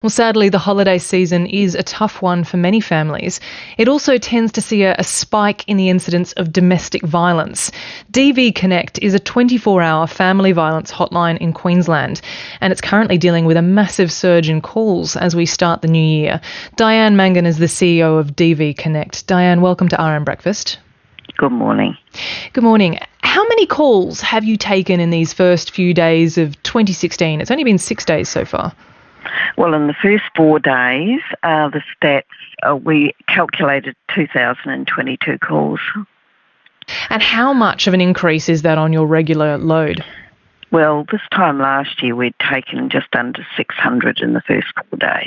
Well, sadly, the holiday season is a tough one for many families. It also tends to see a spike in the incidence of domestic violence. DV Connect is a 24-hour family violence hotline in Queensland, and it's currently dealing with a massive surge in calls as we start the new year. Diane Mangan is the CEO of DV Connect. Diane, welcome to RM Breakfast. Good morning. Good morning. How many calls have you taken in these first few days of 2016? It's only been 6 days so far. Well, in the first 4 days, the stats, we calculated 2,022 calls. And how much of an increase is that on your regular load? Well, this time last year we'd taken just under 600 in the first 4 days.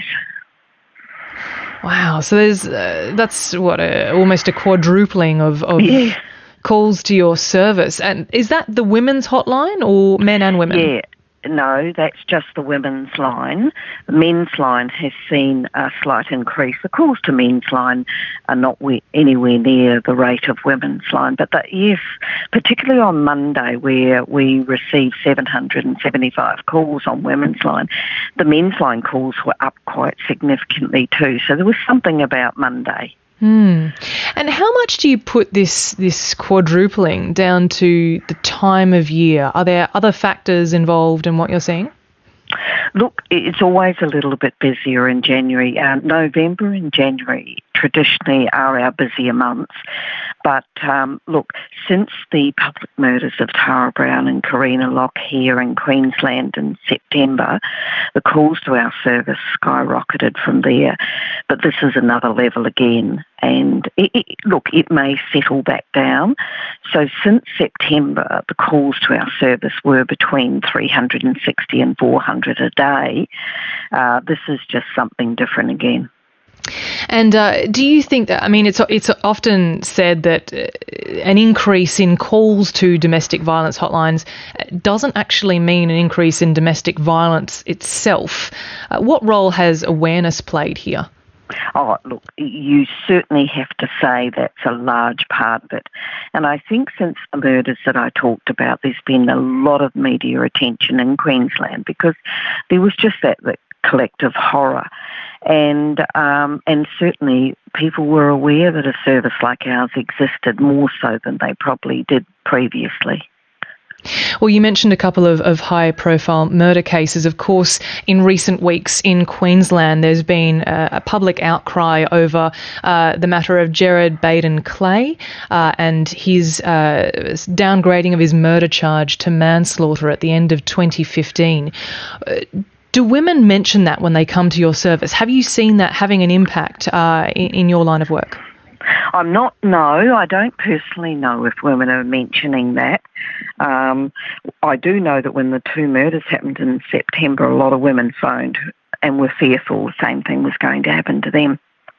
Wow, so that's almost a quadrupling of calls to your service. And is that the women's hotline or men and women? Yeah. No, that's just the women's line. The men's line has seen a slight increase. The calls to men's line are not anywhere near the rate of women's line. But yes, particularly on Monday, where we received 775 calls on women's line, the men's line calls were up quite significantly too. So there was something about Monday. And how much do you put this quadrupling down to the time of year? Are there other factors involved in what you're seeing? Look, it's always a little bit busier in January. November and January traditionally are our busier months. But look, since the public murders of Tara Brown and Karina Locke here in Queensland in September, the calls to our service skyrocketed from there. But this is another level again. And it may settle back down. So since September, the calls to our service were between 360 and 400 a day. This is just something different again. And do you think that, it's often said that an increase in calls to domestic violence hotlines doesn't actually mean an increase in domestic violence itself. What role has awareness played here? Oh, look, you certainly have to say that's a large part of it. And I think since the murders that I talked about, there's been a lot of media attention in Queensland because there was just that collective horror. And certainly people were aware that a service like ours existed more so than they probably did previously. Well, you mentioned a couple of high-profile murder cases. Of course, in recent weeks in Queensland, there's been a public outcry over the matter of Gerard Baden-Clay and his downgrading of his murder charge to manslaughter at the end of 2015. Do women mention that when they come to your service? Have you seen that having an impact in your line of work? I don't personally know if women are mentioning that. I do know that when the two murders happened in September, a lot of women phoned and were fearful the same thing was going to happen to them.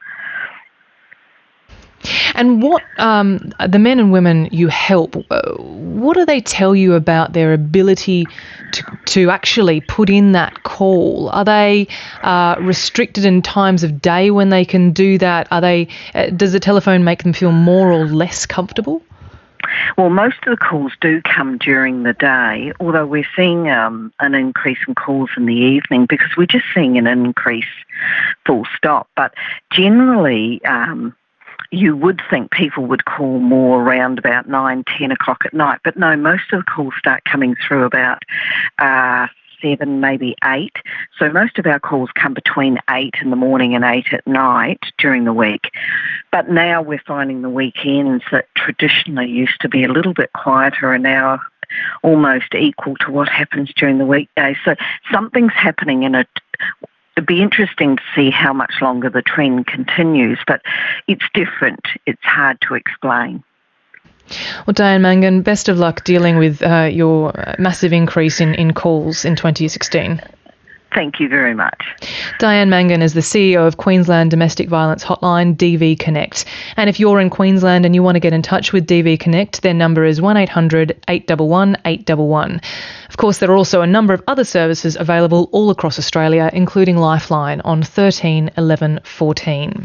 And what the men and women you help, what do they tell you about their ability to actually put in that call? Are they restricted in times of day when they can do that? Does the telephone make them feel more or less comfortable? Well, most of the calls do come during the day, although we're seeing an increase in calls in the evening because we're just seeing an increase full stop. But generally, you would think people would call more around about 9, 10 o'clock at night. But no, most of the calls start coming through about 7, maybe 8. So most of our calls come between 8 in the morning and 8 at night during the week. But now we're finding the weekends that traditionally used to be a little bit quieter are now almost equal to what happens during the weekdays. So something's happening in it. It'd be interesting to see how much longer the trend continues, but it's different. It's hard to explain. Well, Diane Mangan, best of luck dealing with your massive increase in calls in 2016. Thank you very much. Diane Mangan is the CEO of Queensland Domestic Violence Hotline, DV Connect. And if you're in Queensland and you want to get in touch with DV Connect, their number is 1800 811 811. Of course, there are also a number of other services available all across Australia, including Lifeline on 13 11 14.